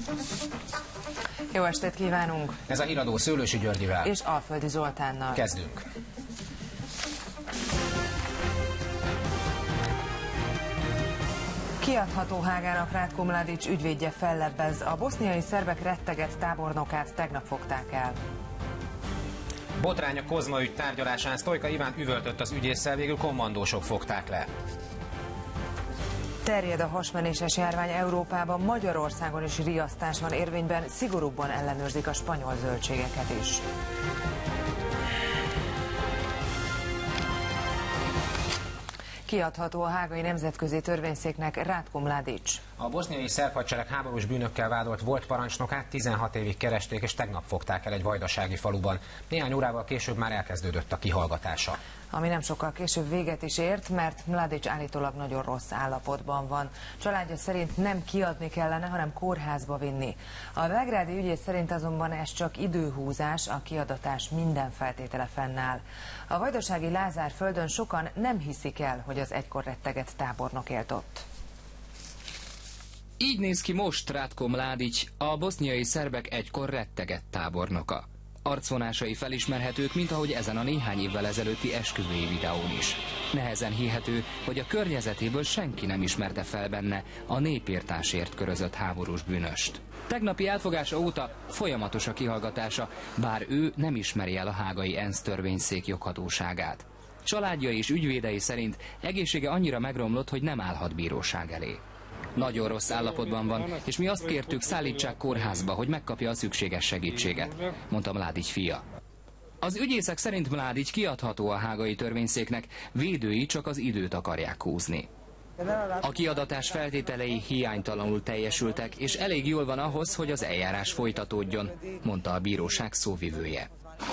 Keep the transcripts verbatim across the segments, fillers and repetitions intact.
Jó estét kívánunk! Ez a híradó Szőlősi Györgyivel és Alföldi Zoltánnal. Kezdünk! Kiadható Hágának Ratko Mladic ügyvédje fellebbez, a boszniai szerbek rettegett tábornokát tegnap fogták el. Botrány a Kozma ügy tárgyalásán, Sztojka Iván üvöltött az ügyésszel, végül kommandósok fogták le. Terjed a hasmenéses járvány Európában, Magyarországon is riasztás van érvényben, szigorúbban ellenőrzik a spanyol zöldségeket is. Kiadható a Hágai Nemzetközi Törvényszéknek Ratko Mladic. A boszniai szerb hadsereg háborús bűnökkel vádolt volt parancsnokát tizenhat évig keresték, és tegnap fogták el egy vajdasági faluban. Néhány órával később már elkezdődött a kihallgatása. Ami nem sokkal később véget is ért, mert Mladic állítólag nagyon rossz állapotban van. Családja szerint nem kiadni kellene, hanem kórházba vinni. A belgrádi ügyész szerint azonban ez csak időhúzás, a kiadatás minden feltétele fennáll. A vajdasági Lázár-földön sokan nem hiszik el, hogy az egykor rettegett tábornok élt ott. Így néz ki most Ratko Mladic, a boszniai szerbek egykor rettegett tábornoka. Arcvonásai felismerhetők, mint ahogy ezen a néhány évvel ezelőtti esküvői videón is. Nehezen hihető, hogy a környezetéből senki nem ismerte fel benne a népirtásért körözött háborús bűnöst. Tegnapi elfogása óta folyamatos a kihallgatása, bár ő nem ismeri el a hágai ENSZ törvényszék joghatóságát. Családja és ügyvédei szerint egészsége annyira megromlott, hogy nem állhat bíróság elé. Nagyon rossz állapotban van, és mi azt kértük, szállítsák kórházba, hogy megkapja a szükséges segítséget, mondta Mladic fia. Az ügyészek szerint Mladic kiadható a hágai törvényszéknek, védői csak az időt akarják húzni. A kiadatás feltételei hiánytalanul teljesültek, és elég jól van ahhoz, hogy az eljárás folytatódjon, mondta a bíróság szóvivője.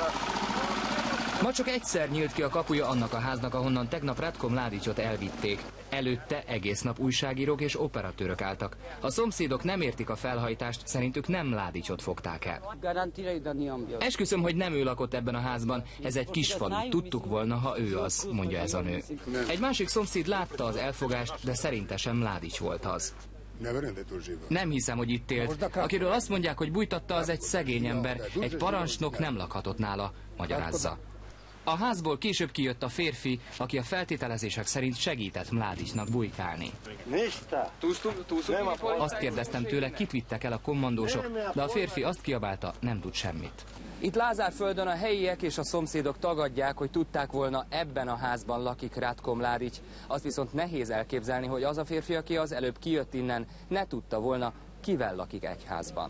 Ma csak egyszer nyílt ki a kapuja annak a háznak, ahonnan tegnap Ratko Mladicot elvitték. Előtte egész nap újságírók és operatőrök álltak. A szomszédok nem értik a felhajtást, szerintük nem Mladicot fogták el. Esküszöm, hogy nem ő lakott ebben a házban, ez egy kis falu, tudtuk volna, ha ő az, mondja ez a nő. Egy másik szomszéd látta az elfogást, de szerinte sem Mladic volt az. Nem hiszem, hogy itt élt. Akiről azt mondják, hogy bújtatta, az egy szegény ember, egy parancsnok nem lakhatott nála, magyarázza. A házból később kijött a férfi, aki a feltételezések szerint segített Mladicnak bujkálni. Azt kérdeztem tőle, kit vittek el a kommandósok, de a férfi azt kiabálta, nem tud semmit. Itt Lázárföldön a helyiek és a szomszédok tagadják, hogy tudták volna, ebben a házban lakik Ratko Mladic. Azt viszont nehéz elképzelni, hogy az a férfi, aki az előbb kijött innen, ne tudta volna, kivel lakik egy házban.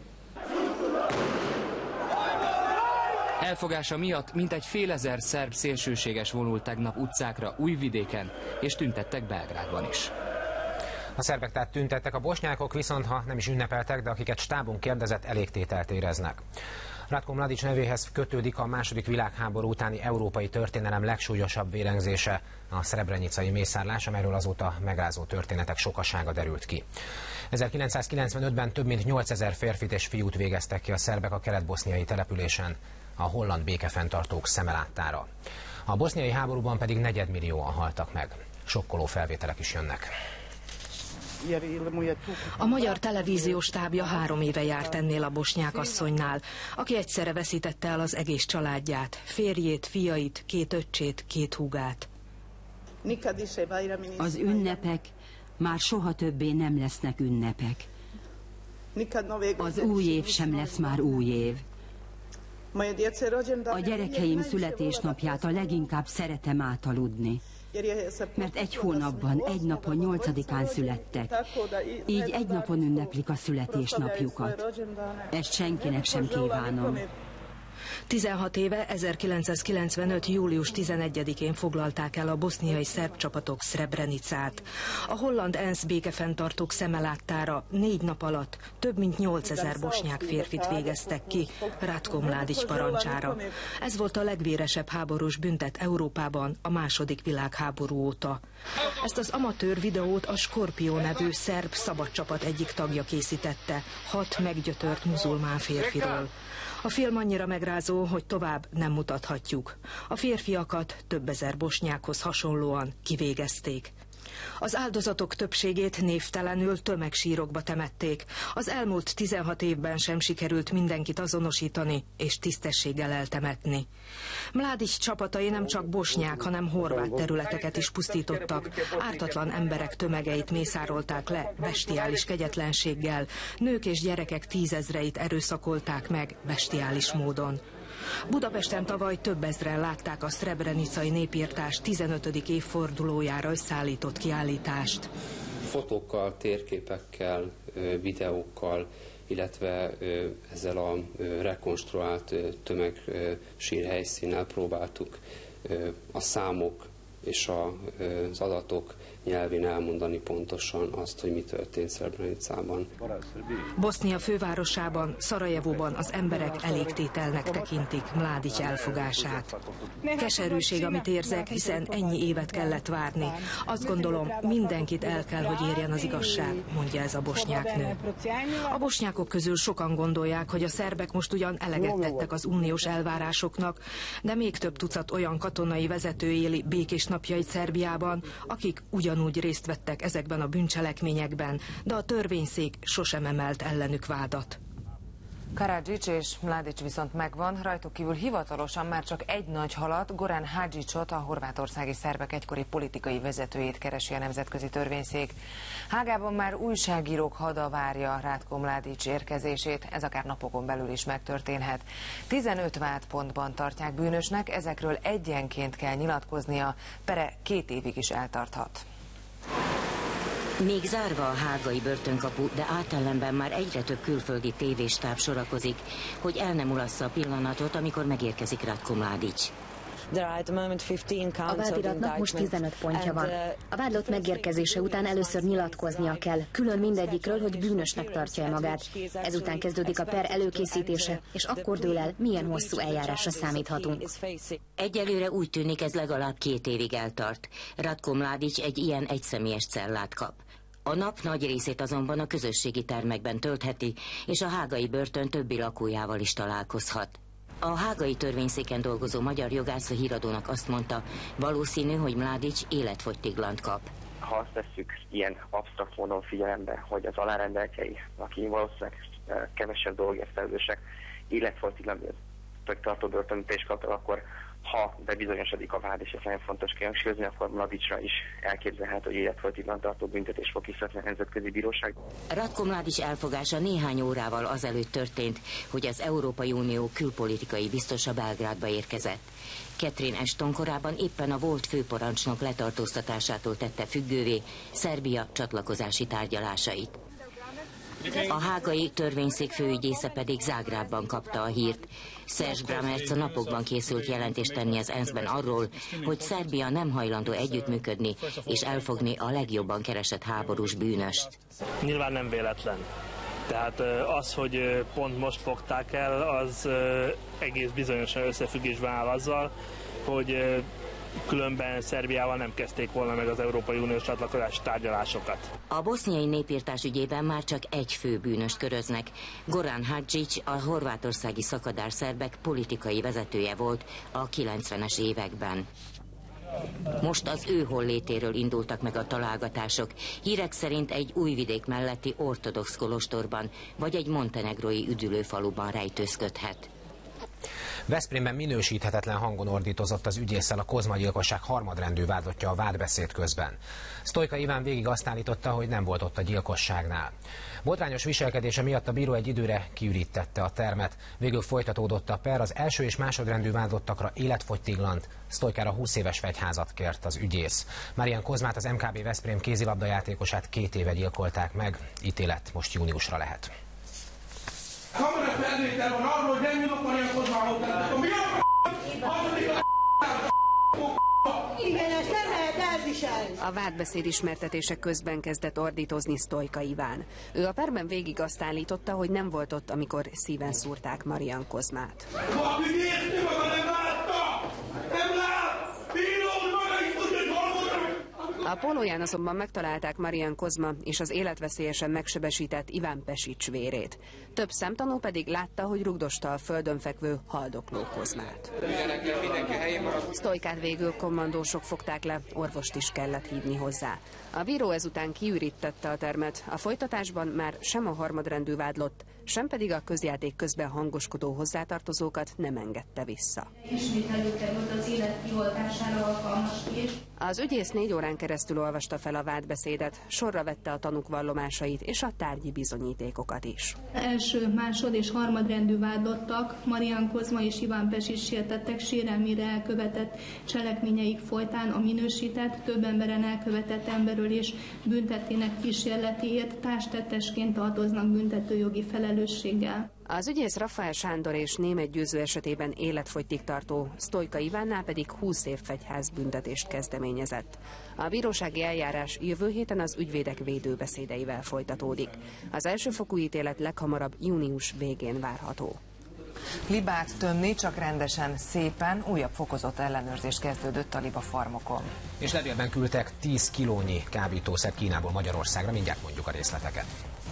Elfogása miatt mintegy félezer szerb szélsőséges vonult tegnap utcákra Újvidéken, és tüntettek Belgrádban is. A szerbek tehát tüntettek, a bosnyákok viszont, ha nem is ünnepeltek, de akiket stábunk kérdezett, elégtételt éreznek. Ratko Mladic nevéhez kötődik a második világháború utáni európai történelem legsúlyosabb vérengzése, a szrebrenicai mészárlás, amelyről azóta megrázó történetek sokasága derült ki. ezerkilencszázkilencvenötben több mint nyolcezer férfit és fiút végeztek ki a szerbek a kelet-boszniai településen, a holland békefenntartók szeme láttára. A boszniai háborúban pedig negyedmillióan haltak meg. Sokkoló felvételek is jönnek. A magyar televíziós stábja három éve járt ennél a bosnyák asszonynál, aki egyszerre veszítette el az egész családját, férjét, fiait, két öccsét, két húgát. Az ünnepek már soha többé nem lesznek ünnepek. Az új év sem lesz már új év. A gyerekeim születésnapját a leginkább szeretem átaludni, mert egy hónapban, egy napon, nyolcadikán születtek. Így egy napon ünneplik a születésnapjukat. Ezt senkinek sem kívánom. tizenhat éve, ezerkilencszázkilencvenöt. július tizenegyedikén foglalták el a boszniai szerb csapatok Srebrenicát. A holland ENSZ békefenntartók szeme láttára négy nap alatt több mint nyolcezer bosnyák férfit végeztek ki Ratko Mladic parancsára. Ez volt a legvéresebb háborús büntet Európában a második világháború óta. Ezt az amatőr videót a Skorpió nevű szerb szabadcsapat egyik tagja készítette, hat meggyötört muzulmán férfiról. A film annyira megrázó, hogy tovább nem mutathatjuk. A férfiakat több ezer bosnyákhoz hasonlóan kivégezték. Az áldozatok többségét névtelenül tömegsírokba temették. Az elmúlt tizenhat évben sem sikerült mindenkit azonosítani és tisztességgel eltemetni. Mladić csapatai nem csak bosnyák, hanem horvát területeket is pusztítottak. Ártatlan emberek tömegeit mészárolták le bestiális kegyetlenséggel. Nők és gyerekek tízezreit erőszakolták meg bestiális módon. Budapesten tavaly több ezren látták a szrebrenicai népirtás tizenötödik évfordulójára összeállított kiállítást. Fotókkal, térképekkel, videókkal, illetve ezzel a rekonstruált tömegsír helyszínnel próbáltuk a számok és az adatok nyelvén elmondani pontosan azt, hogy mi történt Szrebrenicában. Bosznia fővárosában, Szarajevóban az emberek elégtételnek tekintik Mladić elfogását. Keserűség, amit érzek, hiszen ennyi évet kellett várni. Azt gondolom, mindenkit el kell, hogy érjen az igazság, mondja ez a bosnyák nő. A bosnyákok közül sokan gondolják, hogy a szerbek most ugyan eleget tettek az uniós elvárásoknak, de még több tucat olyan katonai vezető éli békés napjait Szerbiában, akik ugyanúgy részt vettek ezekben a bűncselekményekben, de a törvényszék sosem emelt ellenük vádat. Karadzic és Mladić viszont megvan, rajtuk kívül hivatalosan már csak egy nagy halat, Goran Hadžićot, a horvátországi szerbek egykori politikai vezetőjét keresi a nemzetközi törvényszék. Hágában már újságírók hada várja Ratko Mladić érkezését, ez akár napokon belül is megtörténhet. tizenöt vádpontban tartják bűnösnek, ezekről egyenként kell nyilatkoznia, pere két évig is eltarthat. Még zárva a hágai börtönkapu, de átellenben már egyre több külföldi tévéstáb sorakozik, hogy el nem mulassza a pillanatot, amikor megérkezik Ratko Mladić. A vádiratnak most tizenöt pontja van. A vádlott megérkezése után először nyilatkoznia kell, külön mindegyikről, hogy bűnösnek tartja magát. Ezután kezdődik a per előkészítése, és akkor dől el, milyen hosszú eljárásra számíthatunk. Egyelőre úgy tűnik, ez legalább két évig eltart. Ratko Mladić egy ilyen egyszemélyes cellát kap. A nap nagy részét azonban a közösségi termekben töltheti, és a hágai börtön többi lakójával is találkozhat. A hágai törvényszéken dolgozó magyar jogász a Híradónak azt mondta, valószínű, hogy Mladić életfogytiglant kap. Ha azt tesszük ilyen absztrakt módon figyelembe, hogy az alárendeltjei, aki valószínűleg kevesebb dolgért felelősek, életfogytiglant tartó börtönítést kaptak, akkor ha bebizonyosodik a vád, és ez nagyon fontos kihangsúlyozni, akkor Mladićra is elképzelhető, hogy életfogytiglan tartó büntetés fog kiszabni a nemzetközi bíróság. Ratko Mladić elfogása néhány órával azelőtt történt, hogy az Európai Unió külpolitikai biztosa Belgrádba érkezett. Catherine Ashton korábban éppen a volt főparancsnok letartóztatásától tette függővé Szerbia csatlakozási tárgyalásait. A hágai törvényszék főügyésze pedig Zágrábban kapta a hírt. Serge Brammertz a napokban készült jelentést tenni az ENSZ-ben arról, hogy Szerbia nem hajlandó együttműködni és elfogni a legjobban keresett háborús bűnöst. Nyilván nem véletlen. Tehát az, hogy pont most fogták el, az egész bizonyosan összefüggésben áll azzal, hogy különben Szerbiával nem kezdték volna meg az Európai Uniós csatlakozási tárgyalásokat. A boszniai népirtás ügyében már csak egy fő bűnöst köröznek. Goran Hadžić, a horvátországi szakadár szerbek politikai vezetője volt a kilencvenes években. Most az ő hollétéről indultak meg a találgatások. Hírek szerint egy Újvidék melletti ortodox kolostorban, vagy egy montenegrói üdülőfaluban rejtőzködhet. Veszprémben minősíthetetlen hangon ordítozott az ügyésszel a Kozma gyilkosság harmadrendű vádlottja a vádbeszéd közben. Sztojka Iván végig azt állította, hogy nem volt ott a gyilkosságnál. Botrányos viselkedése miatt a bíró egy időre kiürítette a termet. Végül folytatódott a per, az első és másodrendű vádlottakra életfogytiglant, Sztojkára húsz éves fegyházat kért az ügyész. Marian Kozmát, az em ká bé Veszprém kézilabdajátékosát két éve gyilkolták meg, ítélet most júniusra lehet. Kamera felvétel van arról, hogy nem jönök Marian Kozmához, tehát mi a harmadik a igen, ezt nem lehet elviselni. A vádbeszéd ismertetése közben kezdett ordítozni Sztojka Iván. Ő a perben végig azt állította, hogy nem volt ott, amikor szíven szúrták Marian Kozmát. Valaki nézni maga nem látta! Nem lát! Bíró, maga is tudja, hogy hol voltak! A pólóján azonban megtalálták Marian Kozma és az életveszélyesen megsebesített Iván Pesics vérét. Több szemtanú pedig látta, hogy rugdosta a földön fekvő haldokló Kozmát. Sztojkát végül kommandósok fogták le, orvost is kellett hívni hozzá. A bíró ezután kiürítette a termet, a folytatásban már sem a harmadrendű vádlott, sem pedig a közjáték közben hangoskodó hozzátartozókat nem engedte vissza. Ismét előkerült az élet kioltására alkalmas kés. Az ügyész négy órán keresztül olvasta fel a vádbeszédet, sorra vette a tanúk vallomásait és a tárgyi bizonyítékokat is. Első, másod és harmadrendű vádlottak, Marian Kozma és Iván Pesics sértettek sérelmére elkövetett cselekményeik folytán a minősített, több emberen elkövetett emberölés büntettének kísérletéért társtettesként tartoznak büntetőjogi felelősséggel. Az ügyész Rafael Sándor és Németh Győző esetében életfogytig tartó, Sztojka Ivánnál pedig húsz év fegyházbüntetést kezdeményezett. A bírósági eljárás jövő héten az ügyvédek védőbeszédeivel folytatódik. Az elsőfokú ítélet leghamarabb június végén várható. Libát tömni csak rendesen, szépen, újabb fokozott ellenőrzés kezdődött a libafarmokon. És levélben küldtek tíz kilónyi kábítószer Kínából Magyarországra, mindjárt mondjuk a részleteket.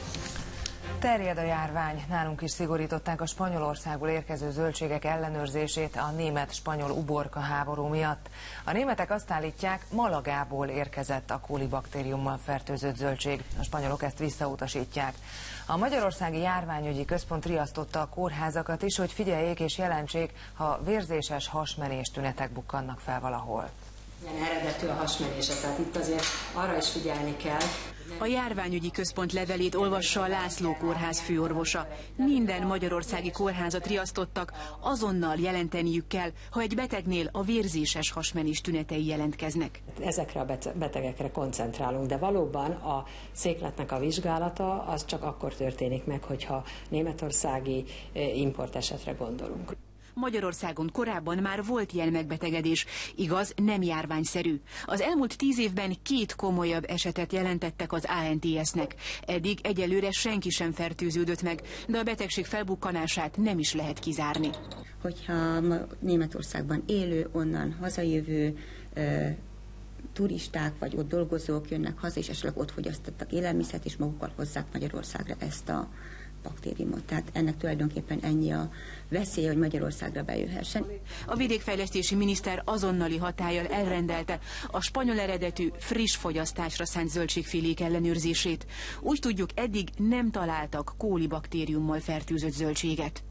Terjed a járvány. Nálunk is szigorították a Spanyolországból érkező zöldségek ellenőrzését a német-spanyol uborka háború miatt. A németek azt állítják, Malagából érkezett a kólibaktériummal fertőzött zöldség. A spanyolok ezt visszautasítják. A Magyarországi Járványügyi Központ riasztotta a kórházakat is, hogy figyeljék és jelentsék, ha vérzéses hasmenés tünetek bukkannak fel valahol. Ilyen eredetű a hasmenése, tehát itt azért arra is figyelni kell. A Járványügyi Központ levelét olvassa a László kórház főorvosa. Minden magyarországi kórházat riasztottak, azonnal jelenteniük kell, ha egy betegnél a vérzéses hasmenés tünetei jelentkeznek. Ezekre a betegekre koncentrálunk, de valóban a székletnek a vizsgálata az csak akkor történik meg, hogyha németországi import esetre gondolunk. Magyarországon korábban már volt ilyen megbetegedés, igaz, nem járványszerű. Az elmúlt tíz évben két komolyabb esetet jelentettek az á en té es-nek. Eddig egyelőre senki sem fertőződött meg, de a betegség felbukkanását nem is lehet kizárni. Hogyha Németországban élő, onnan hazajövő e, turisták vagy ott dolgozók jönnek haza, és esetleg ott fogyasztottak élelmiszert, és magukkal hozzák Magyarországra ezt a baktériumot. Tehát ennek tulajdonképpen ennyi a veszélye, hogy Magyarországra bejöhessen. A vidékfejlesztési miniszter azonnali hatállyal elrendelte a spanyol eredetű friss fogyasztásra szánt zöldségfélék ellenőrzését. Úgy tudjuk, eddig nem találtak kólibaktériummal fertőzött zöldséget.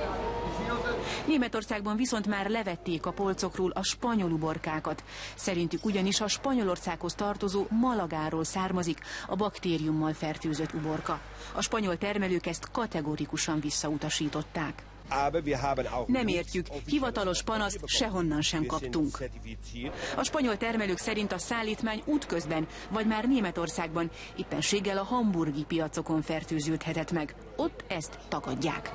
Németországban viszont már levették a polcokról a spanyol uborkákat. Szerintük ugyanis a Spanyolországhoz tartozó Malagáról származik a baktériummal fertőzött uborka. A spanyol termelők ezt kategorikusan visszautasították. Nem értjük, hivatalos panaszt sehonnan sem kaptunk. A spanyol termelők szerint a szállítmány útközben, vagy már Németországban, éppenséggel a hamburgi piacokon fertőződhetett meg. Ott ezt tagadják.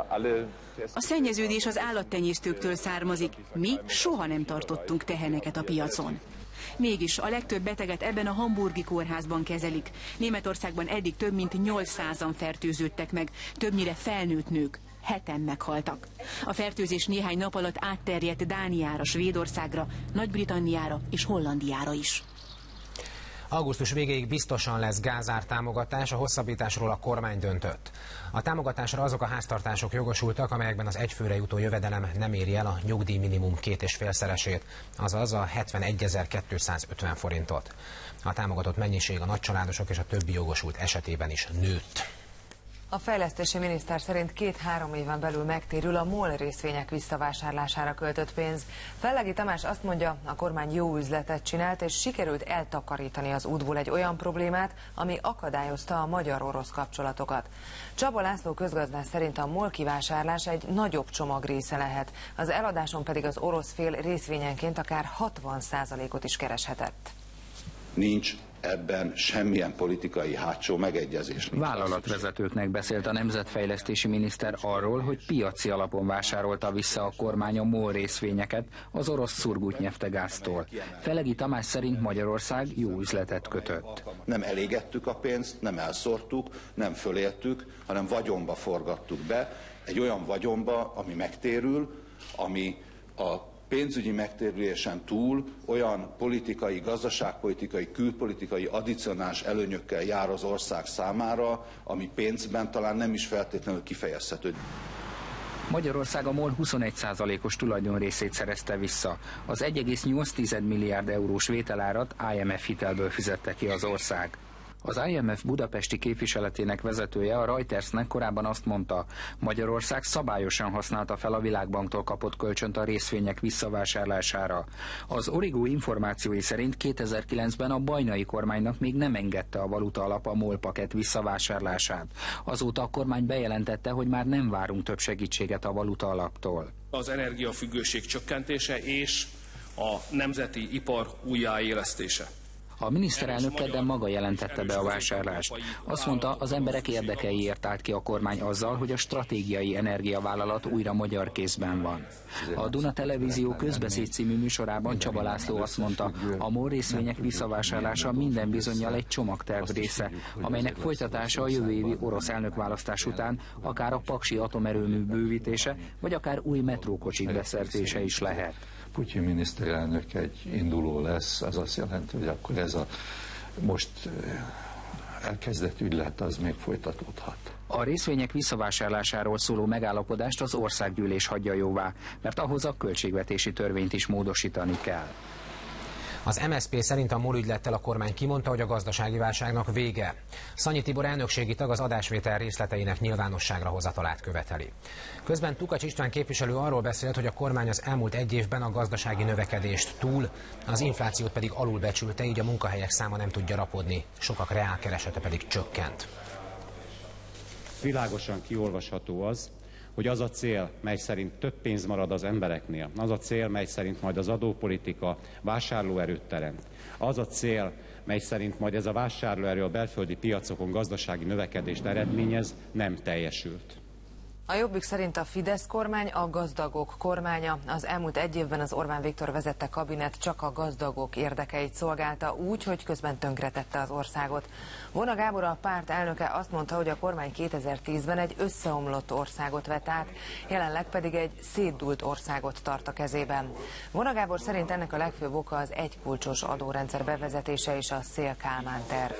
A szennyeződés az állattenyésztőktől származik. Mi soha nem tartottunk teheneket a piacon. Mégis a legtöbb beteget ebben a hamburgi kórházban kezelik. Németországban eddig több mint nyolcszázan fertőződtek meg, többnyire felnőtt nők. Heten meghaltak. A fertőzés néhány nap alatt átterjedt Dániára, Svédországra, Nagy-Britanniára és Hollandiára is. Augusztus végéig biztosan lesz gázártámogatás, a hosszabbításról a kormány döntött. A támogatásra azok a háztartások jogosultak, amelyekben az egyfőre jutó jövedelem nem éri el a nyugdíjminimum két és félszeresét, azaz a hetvenegyezer-kétszázötven forintot. A támogatott mennyiség a nagycsaládosok és a többi jogosult esetében is nőtt. A fejlesztési miniszter szerint két-három éven belül megtérül a MOL részvények visszavásárlására költött pénz. Fellegi Tamás azt mondja, a kormány jó üzletet csinált, és sikerült eltakarítani az útból egy olyan problémát, ami akadályozta a magyar-orosz kapcsolatokat. Csaba László közgazdász szerint a MOL kivásárlás egy nagyobb csomag része lehet, az eladáson pedig az orosz fél részvényenként akár hatvan százalékot is kereshetett. Nincs ebben semmilyen politikai hátsó megegyezés. Vállalatvezetőknek beszélt a nemzetfejlesztési miniszter arról, hogy piaci alapon vásárolta vissza a kormány a MOL részvényeket az orosz Szurgutnyeftegáztól. Fellegi Tamás szerint Magyarország jó üzletet kötött. Nem elégettük a pénzt, nem elszórtuk, nem föléltük, hanem vagyonba forgattuk be, egy olyan vagyonba, ami megtérül, ami a pénzügyi megtérülésen túl olyan politikai, gazdaságpolitikai, külpolitikai addicionális előnyökkel jár az ország számára, ami pénzben talán nem is feltétlenül kifejezhető. Magyarország a MOL huszonegy százalékos tulajdonrészét szerezte vissza. Az egy egész nyolc milliárd eurós vételárat I M F hitelből fizette ki az ország. Az I M F budapesti képviseletének vezetője a Reutersnek korábban azt mondta, Magyarország szabályosan használta fel a Világbanktól kapott kölcsönt a részvények visszavásárlására. Az Origo információi szerint kétezer-kilencben a bajnai kormánynak még nem engedte a valuta alap a MOL pakett visszavásárlását. Azóta a kormány bejelentette, hogy már nem várunk több segítséget a valuta alaptól. Az energiafüggőség csökkentése és a nemzeti ipar újjáélesztése. A miniszterelnök kedden maga jelentette be a vásárlást. Azt mondta, az emberek érdekeiért állt ki a kormány azzal, hogy a stratégiai energiavállalat újra magyar kézben van. A Duna Televízió Közbeszéd című műsorában Csaba László azt mondta, a MOL részvények visszavásárlása minden bizonnyal egy csomagterv része, amelynek folytatása a jövő évi orosz elnökválasztás után akár a paksi atomerőmű bővítése, vagy akár új metrókocsik beszerzése is lehet. Putyin miniszterelnök egy induló lesz, az azt jelenti, hogy akkor ez a most elkezdett ügylet, az még folytatódhat. A részvények visszavásárlásáról szóló megállapodást az országgyűlés hagyja jóvá, mert ahhoz a költségvetési törvényt is módosítani kell. Az em es zé pé szerint a MOL ügylettel a kormány kimondta, hogy a gazdasági válságnak vége. Szanyi Tibor elnökségi tag az adásvétel részleteinek nyilvánosságra hozatalát követeli. Közben Tukacs István képviselő arról beszélt, hogy a kormány az elmúlt egy évben a gazdasági növekedést túl, az inflációt pedig alulbecsülte, így a munkahelyek száma nem tud gyarapodni, sokak reálkeresete pedig csökkent. Világosan kiolvasható az, hogy az a cél, mely szerint több pénz marad az embereknél, az a cél, mely szerint majd az adópolitika vásárlóerőt teremt, az a cél, mely szerint majd ez a vásárlóerő a belföldi piacokon gazdasági növekedést eredményez, nem teljesült. A Jobbik szerint a Fidesz kormány a gazdagok kormánya. Az elmúlt egy évben az Orbán Viktor vezette kabinet csak a gazdagok érdekeit szolgálta úgy, hogy közben tönkretette az országot. Vona Gábor, a párt elnöke azt mondta, hogy a kormány kétezer-tízben egy összeomlott országot vett át, jelenleg pedig egy szétdúlt országot tart a kezében. Vona Gábor szerint ennek a legfőbb oka az egykulcsos adórendszer bevezetése és a Széll-Kálmán terv.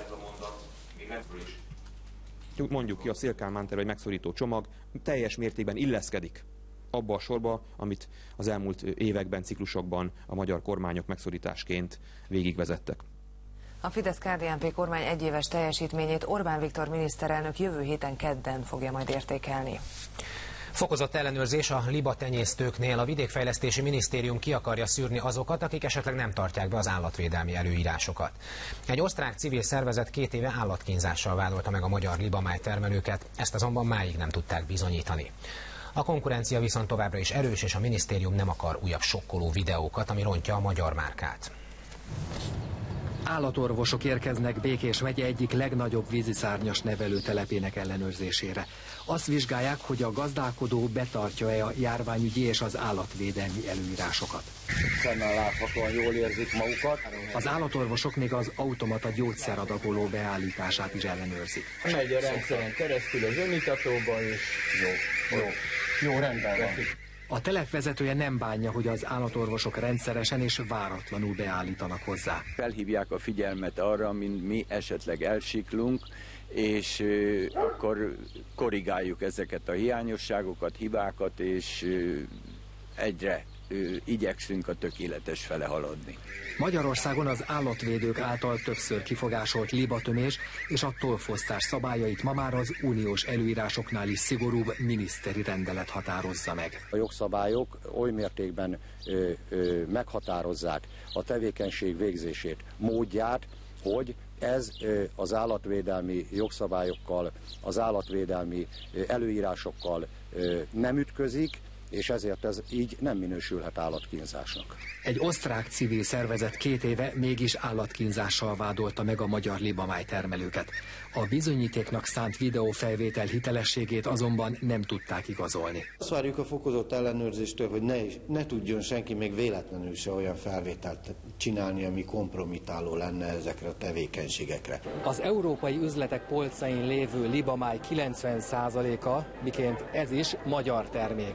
Mondjuk ki, a Széll-Kálmán terv egy megszorító csomag teljes mértékben illeszkedik abba a sorba, amit az elmúlt években, ciklusokban a magyar kormányok megszorításként végigvezettek. A Fidesz-ká dé en pé kormány egyéves teljesítményét Orbán Viktor miniszterelnök jövő héten kedden fogja majd értékelni. Fokozott ellenőrzés a libatenyésztőknél. A Vidékfejlesztési Minisztérium ki akarja szűrni azokat, akik esetleg nem tartják be az állatvédelmi előírásokat. Egy osztrák civil szervezet két éve állatkínzással vádolta meg a magyar libamáj termelőket, ezt azonban máig nem tudták bizonyítani. A konkurencia viszont továbbra is erős, és a minisztérium nem akar újabb sokkoló videókat, ami rontja a magyar márkát. Állatorvosok érkeznek Békés megye egyik legnagyobb víziszárnyas nevelőtelepének ellenőrzésére. Azt vizsgálják, hogy a gazdálkodó betartja-e a járványügyi és az állatvédelmi előírásokat. Szemmel láthatóan jól érzik magukat. Az állatorvosok még az automata gyógyszeradagoló beállítását is ellenőrzik. Megy a rendszeren keresztül az önmutatóba, és jó, jó, jó rendben van. A telep vezetője nem bánja, hogy az állatorvosok rendszeresen és váratlanul beállítanak hozzá. Felhívják a figyelmet arra, mint mi esetleg elsiklunk, és euh, akkor korrigáljuk ezeket a hiányosságokat, hibákat, és euh, egyre euh, igyekszünk a tökéletes fele haladni. Magyarországon az állatvédők által többször kifogásolt libatömés és a tollfosztás szabályait ma már az uniós előírásoknál is szigorúbb miniszteri rendelet határozza meg. A jogszabályok oly mértékben ö, ö, meghatározzák a tevékenység végzését, módját, hogy ez ö, az állatvédelmi jogszabályokkal, az állatvédelmi ö, előírásokkal ö, nem ütközik, és ezért ez így nem minősülhet állatkínzásnak. Egy osztrák civil szervezet két éve mégis állatkínzással vádolta meg a magyar libamáj termelőket. A bizonyítéknak szánt videófelvétel hitelességét azonban nem tudták igazolni. Azt várjuk a fokozott ellenőrzéstől, hogy ne, ne tudjon senki még véletlenül se olyan felvételt csinálni, ami kompromitáló lenne ezekre a tevékenységekre. Az európai üzletek polcain lévő libamáj kilencven százaléka, miként ez is magyar termék.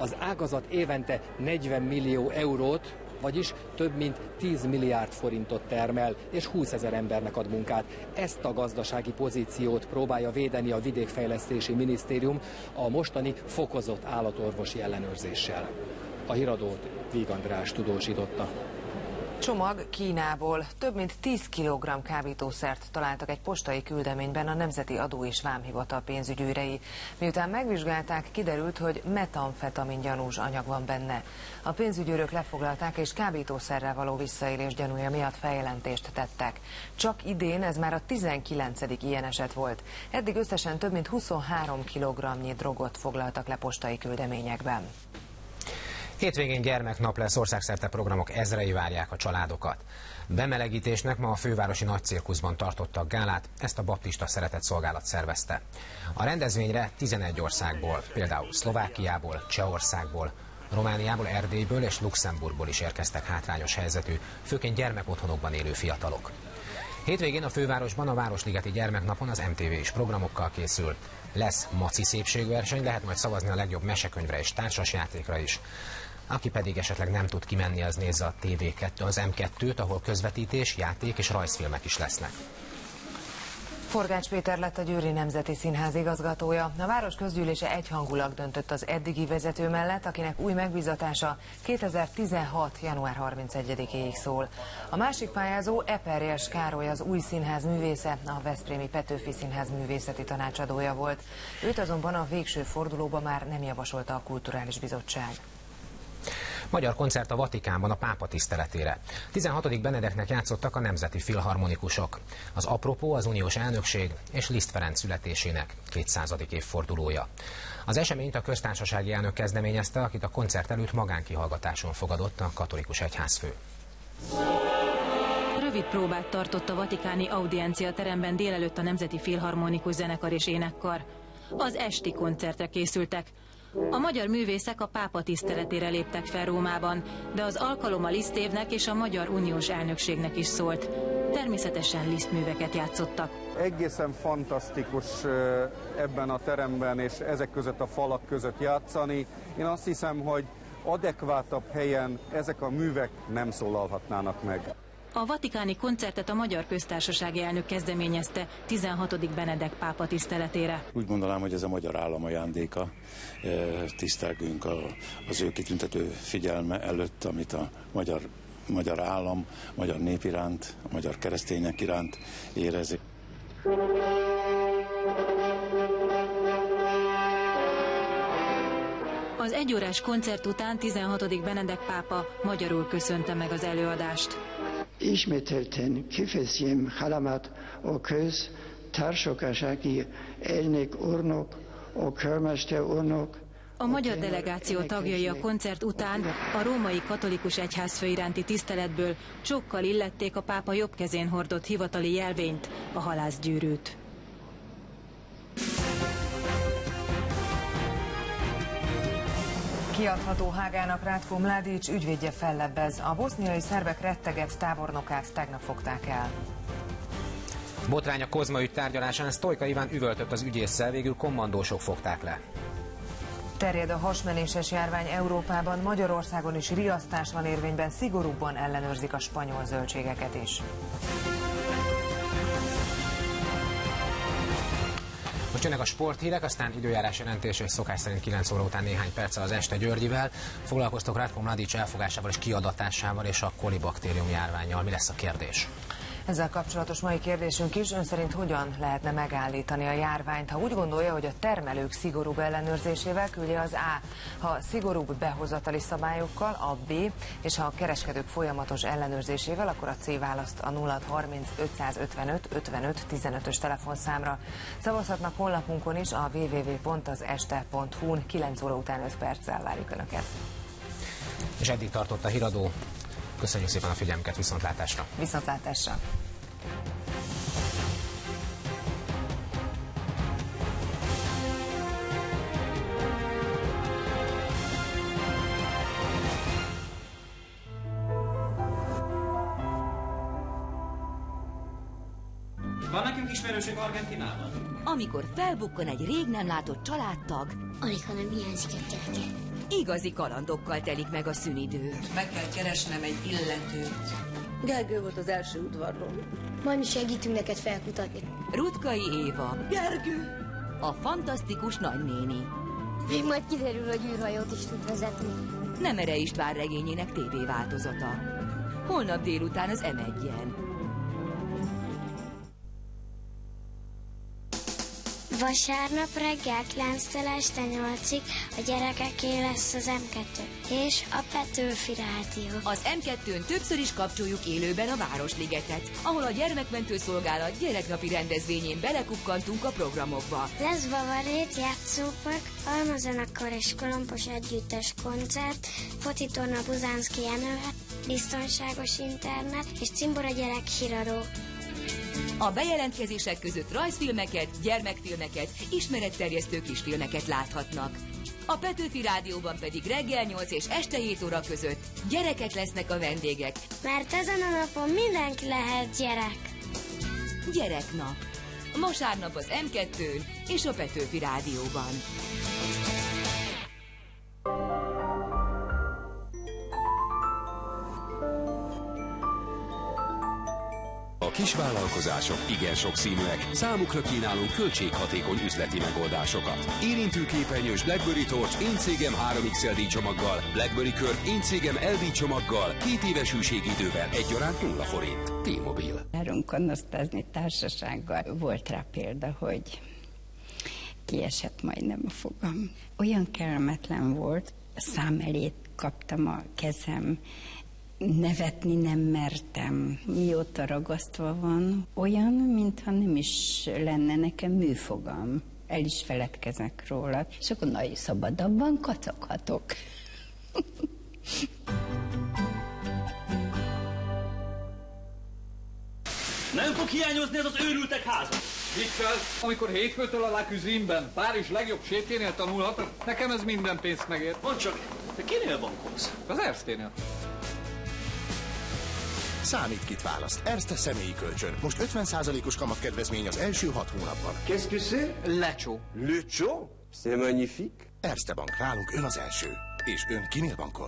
Az ágazat évente negyven millió eurót, vagyis több mint tíz milliárd forintot termel, és húszezer embernek ad munkát. Ezt a gazdasági pozíciót próbálja védeni a Vidékfejlesztési Minisztérium a mostani fokozott állatorvosi ellenőrzéssel. A híradót Víg András tudósította. Csomag Kínából. Több mint tíz kilogramm kábítószert találtak egy postai küldeményben a Nemzeti Adó és Vámhivatal pénzügyőrei. Miután megvizsgálták, kiderült, hogy metamfetamin gyanús anyag van benne. A pénzügyőrök lefoglalták, és kábítószerrel való visszaélés gyanúja miatt feljelentést tettek. Csak idén ez már a tizenkilencedik ilyen eset volt. Eddig összesen több mint huszonhárom kilogramnyi drogot foglaltak le postai küldeményekben. Hétvégén gyermeknap lesz, országszerte programok ezrei várják a családokat. Bemelegítésnek ma a fővárosi nagycirkuszban tartottak gálát, ezt a baptista szeretetszolgálat szervezte. A rendezvényre tizenegy országból, például Szlovákiából, Csehországból, Romániából, Erdélyből és Luxemburgból is érkeztek hátrányos helyzetű, főként gyermekotthonokban élő fiatalok. Hétvégén a fővárosban a Városligeti Gyermeknapon az em té vé is programokkal készül. Lesz maci szépségverseny, lehet majd szavazni a legjobb mesekönyvre és társasjátékra is. Aki pedig esetleg nem tud kimenni, az nézze a té vé kettő, az em kettőt, ahol közvetítés, játék és rajzfilmek is lesznek. Forgács Péter lett a Győri Nemzeti Színház igazgatója. A város közgyűlése egyhangulag döntött az eddigi vezető mellett, akinek új megbízatása kétezer-tizenhat. január harmincegyedikéig szól. A másik pályázó Eperjes Károly, az új színház művésze, a veszprémi Petőfi Színház művészeti tanácsadója volt. Őt azonban a végső fordulóba már nem javasolta a Kulturális Bizottság. Magyar koncert a Vatikánban a pápa tiszteletére. tizenhatodik Benedeknek játszottak a nemzeti filharmonikusok. Az apropó az uniós elnökség és Liszt Ferenc születésének kétszázadik évfordulója. Az eseményt a köztársasági elnök kezdeményezte, akit a koncert előtt magánkihallgatáson fogadott a katolikus egyházfő. Rövid próbát tartott a vatikáni audiencia teremben délelőtt a Nemzeti Filharmonikus Zenekar és Énekkar. Az esti koncertre készültek. A magyar művészek a pápa tiszteletére léptek fel Rómában, de az alkalom a Liszt évnek és a Magyar Uniós Elnökségnek is szólt. Természetesen Liszt műveket játszottak. Egészen fantasztikus ebben a teremben és ezek között a falak között játszani. Én azt hiszem, hogy adekvátabb helyen ezek a művek nem szólalhatnának meg. A vatikáni koncertet a Magyar Köztársasági Elnök kezdeményezte tizenhatodik Benedek pápa tiszteletére. Úgy gondolom, hogy ez a magyar állam ajándéka. Tisztelgünk az ő kitüntető figyelme előtt, amit a magyar, magyar állam, a magyar nép iránt, a magyar keresztények iránt érezik. Az egyórás koncert után tizenhatodik Benedek pápa magyarul köszönte meg az előadást. Ismételten kifejezném hálámat a köz társasági elnök úrnak, a körmester úrnak. A magyar delegáció tagjai a koncert után a római katolikus egyházfő iránti tiszteletből sokkal illették a pápa jobb kezén hordott hivatali jelvényt, a halászgyűrűt. Kiadható Hágának Ratko Mladic ügyvédje fellebbez. A boszniai szerbek rettegett tábornokát tegnap fogták el. Botrány a Kozma ügy tárgyalásán Sztojka Iván üvöltött az ügyésszel, végül kommandósok fogták le. Terjed a hasmenéses járvány Európában, Magyarországon is riasztás van érvényben, szigorúbban ellenőrzik a spanyol zöldségeket is. Most jönnek a sporthírek, aztán időjárás jelentés, és szokás szerint kilenc óra után néhány perccel az Este Györgyivel. Foglalkoztok Ratko Mladic elfogásával és kiadatásával és a kolibaktérium járvánnyal. Mi lesz a kérdés? Ezzel kapcsolatos mai kérdésünk is, ön szerint hogyan lehetne megállítani a járványt? Ha úgy gondolja, hogy a termelők szigorúbb ellenőrzésével, küldje az A. Ha szigorúbb behozatali szabályokkal, a B. És ha a kereskedők folyamatos ellenőrzésével, akkor a C választ a nulla harminc ötszázötvenöt ötvenöt tizenötös telefonszámra. Szavazhatnak honlapunkon is, a double-u double-u double-u pont az este pont hu-n. kilenc óra után öt perccel várjuk Önöket. És eddig tartott a híradó. Köszönjük szépen a figyelmüket, viszontlátásra! Viszontlátásra! Van nekünk ismerőség Argentinában? Amikor felbukkan egy rég nem látott családtag, alig, hanem hiányzik egy gyereke. Igazi kalandokkal telik meg a szünidő. Meg kell keresnem egy illetőt. Gergő volt az első udvarról. Majd mi segítünk neked felkutatni. Rutkai Éva. Gergő! A fantasztikus nagynéni. Még majd kiderül, hogy űrhajót is tud vezetni. Nemere István regényének tévéváltozata. Holnap délután az em egyen. Vasárnap reggel kilenctől este nyolcig a gyerekeké lesz az em kettő és a Petőfi Rádió. Az em kettőn többször is kapcsoljuk élőben a Városligetet, ahol a Gyermekmentő Szolgálat gyereknapi rendezvényén belekukkantunk a programokba. Lesz bavarét, játszópark, almazenekar és kolompos együttes koncert, focitorna Buzánszky Jenővel, biztonságos internet és cimbora gyerek híradó. A bejelentkezések között rajzfilmeket, gyermekfilmeket, ismeretterjesztő kisfilmeket láthatnak. A Petőfi Rádióban pedig reggel nyolc és este hét óra között gyerekek lesznek a vendégek. Mert ezen a napon mindenki lehet gyerek. Gyereknap. Vasárnap az em kettőn és a Petőfi Rádióban. A kisvállalkozások igen sokszínűek, számukra kínálunk költséghatékony üzleti megoldásokat. Érintőképernyős BlackBerry Torch én cégem három iksz el dé csomaggal, BlackBerry Curve én cégem el dé csomaggal, két éves hűségidővel, egyaránt nulla forint. T-Mobile. Járunk osztázni társasággal. Volt rá példa, hogy kiesett majdnem a fogam. Olyan kellemetlen volt, a szám elé kaptam a kezem, nevetni nem mertem. Mióta ragasztva van, olyan, mintha nem is lenne nekem műfogam. El is feledkezek róla, és akkor nagyon szabadabban kacaghatok. Nem fog hiányozni ez az őrültek háza. Viccal, amikor hétfőtől a La Cuisine-ben Párizs legjobb séfjénél tanulhatok, nekem ez minden pénzt megér. Mondd csak, te kinél bankolsz? Az Erzténél. Számít, kit választ. Erste személyi kölcsön. Most ötven százalékos kamatkedvezmény az első hat hónapban. Qu'est-ce que c'est? Lecsó. Lecsó? C'est magnifique. Erste Bank. Nálunk ön az első. És ön kinél bankol?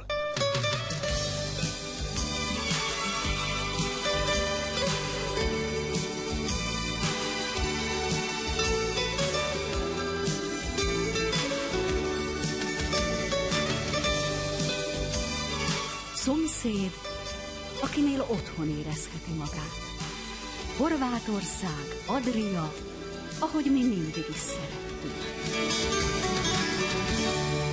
Szomszéd, akinél otthon érezheti magát. Horvátország, Adria, ahogy mi mindig is szerettük.